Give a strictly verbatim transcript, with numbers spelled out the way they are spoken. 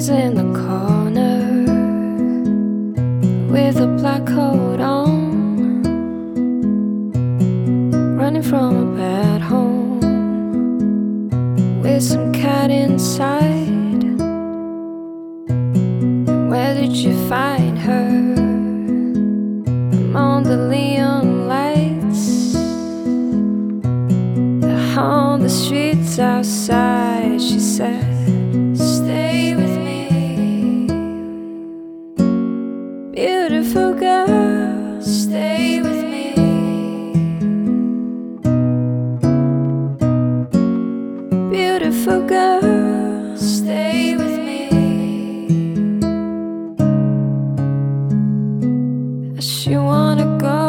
She's in the corner with a black coat on, running from a bad home with some cat inside. Where did you find her? Among the neon lights on the streets outside. She said, stay with me, beautiful girl, stay with me. Beautiful girl, stay with me. She wanna go